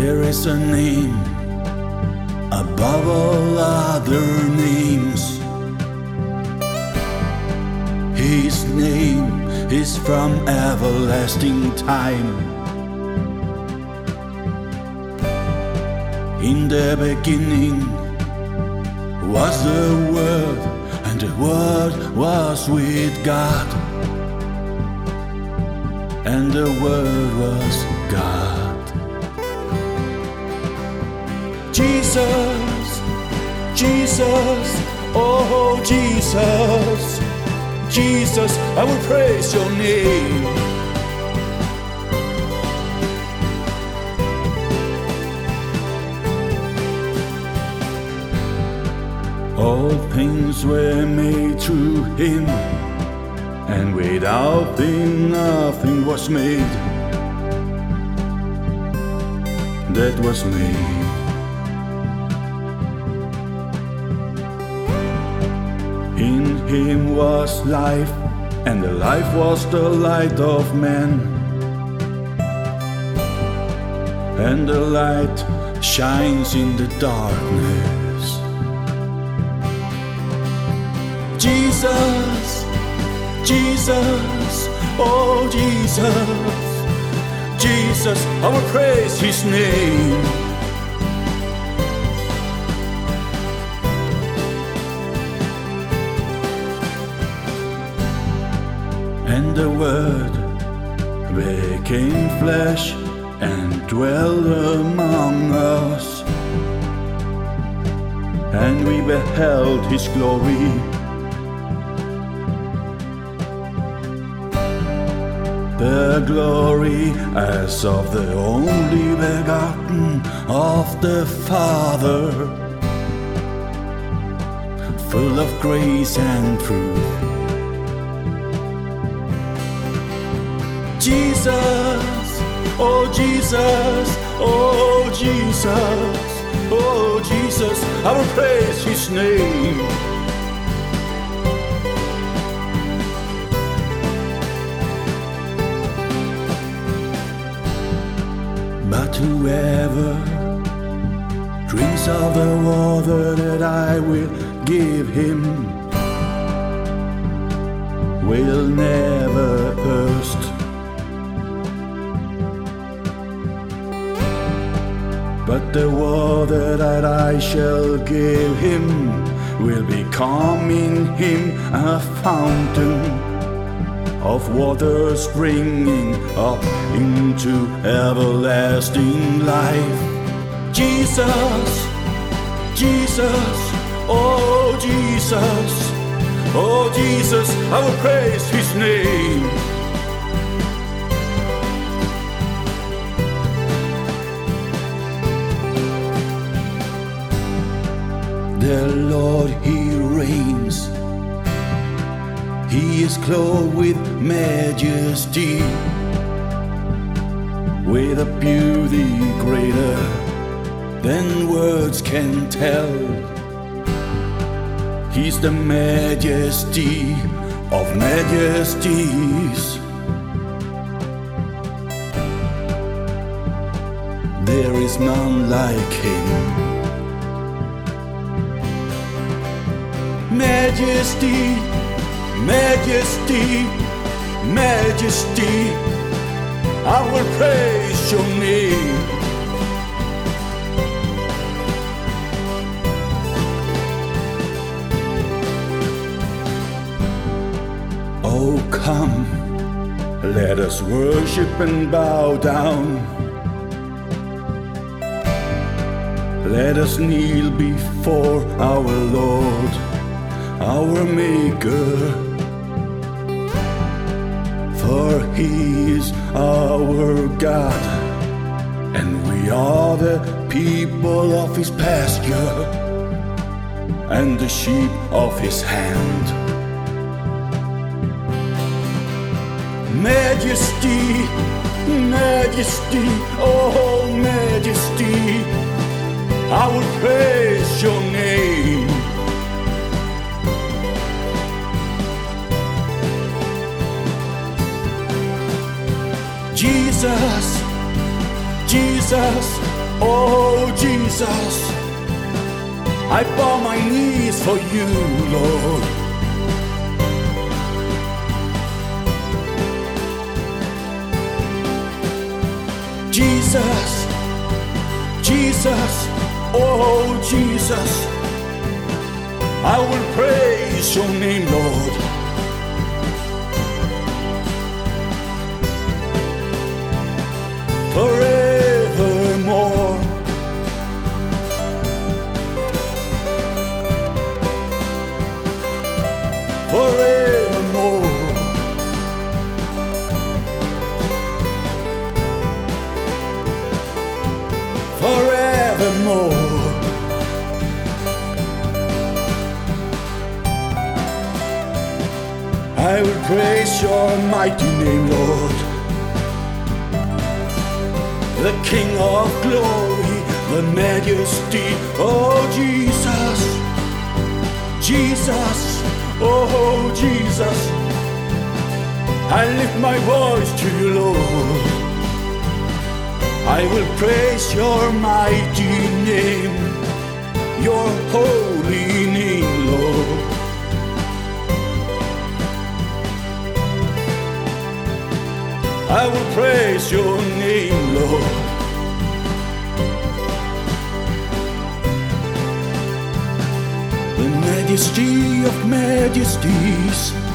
There is a name above all other names. His name is from everlasting time. In the beginning was the Word, and the Word was with God, and the Word was God. Jesus, Jesus, oh Jesus, Jesus, I will praise your name. All things were made through him, and without him nothing was made that was made. In him was life, and the life was the light of man. And the light shines in the darkness. Jesus, Jesus, oh Jesus, Jesus, I will praise his name. And the Word became flesh and dwelt among us, and we beheld his glory, the glory as of the only begotten of the Father, full of grace and truth. Jesus, oh Jesus, oh Jesus, oh Jesus, I will praise his name. But whoever drinks of the water that I will give him will never thirst. But the water that I shall give him will become in him a fountain of water springing up into everlasting life. Jesus, Jesus, oh Jesus, oh Jesus, I will praise his name. The Lord, he reigns. He is clothed with majesty, with a beauty greater than words can tell. He's the majesty of majesties. There is none like him. Majesty, majesty, majesty, I will praise your name. Oh come, let us worship and bow down. Let us kneel before our Lord, our Maker, for he is our God, and we are the people of his pasture and the sheep of his hand. Majesty, majesty, oh majesty, I will praise your name. Jesus, Jesus, Oh Jesus, I bow my knees for you, Lord. Jesus, Jesus, oh Jesus, I will praise your name, Lord. Forevermore. Forevermore. Forevermore. I will praise your mighty name, Lord. The King of glory, the majesty, oh Jesus, Jesus, oh Jesus, I lift my voice to you, Lord. I will praise your mighty name, your holy name, Lord. I will praise your name, Lord. The majesty of majesties,